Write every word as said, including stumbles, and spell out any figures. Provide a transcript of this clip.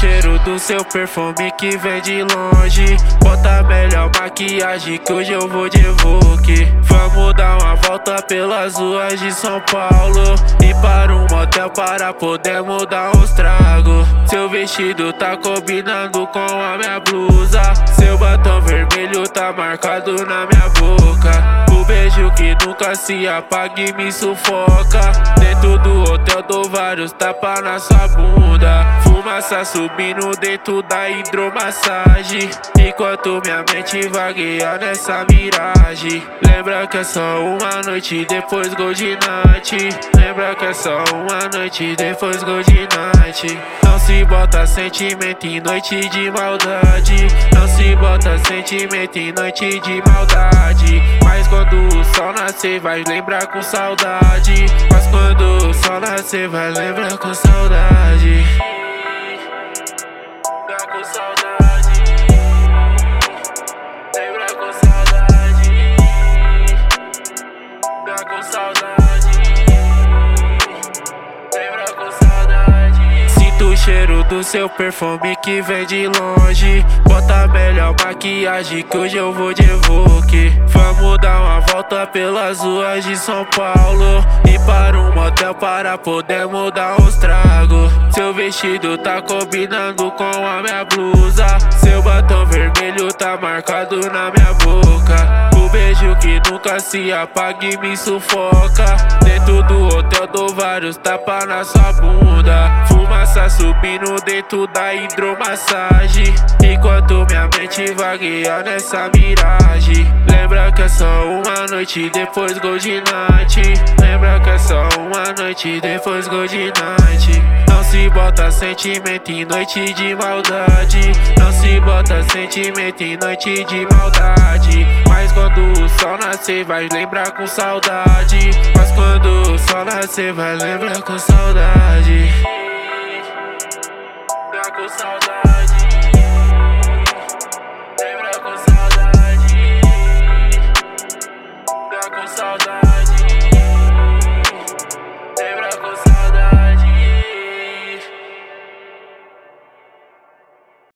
cheiro do seu perfume que vem de longe. Bota a melhor maquiagem que hoje eu vou de Evoque. Vamos dar uma volta pelas ruas de São Paulo e para um motel para podermos dar uns tragos. Seu vestido tá combinando com a minha blusa. Seu batom vermelho tá marcado na minha boca. O beijo que nunca se apaga e me sufoca. Dentro do hotel dou vários tapas na sua bunda. Fumaça subindo dentro da hidromassagem, enquanto minha mente vagueia nessa miragem. Lembra que é só uma noite, depois Gold Night. Lembra que é só uma noite, depois Gold Night. Não se bota sentimento em noite de maldade. Não se bota sentimento em noite de maldade. Mas quando o sol nascer vai lembrar com saudade. Mas quando o sol nascer vai lembrar com saudade. Lembrar com saudade. Lembrar com saudade. Lembrar com saudade. Lembrar com saudade. Sinto o cheiro do seu perfume que vem de longe. Bota a melhor maquiagem que hoje eu vou de Evoque. Vamos dar uma volta pelas ruas de São Paulo e para um motel para podermos dar uns tragos. Seu vestido tá combinando com a minha blusa. Seu batom vermelho tá marcado na minha boca. O beijo que nunca se apaga e me sufoca. Dentro do hotel dou vários tapas na sua bunda. Fumaça subindo dentro da hidromassagem, enquanto minha mente vagueia nessa miragem. Lembra que é só uma noite, depois Gold Night. Lembra que é só uma noite, depois Gold Night. Não se bota sentimento em noite de maldade. Não se bota sentimento em noite de maldade. Mas quando o sol nascer vai lembrar com saudade. Mas quando o sol nascer vai lembrar com saudade. Lembrar com saudade.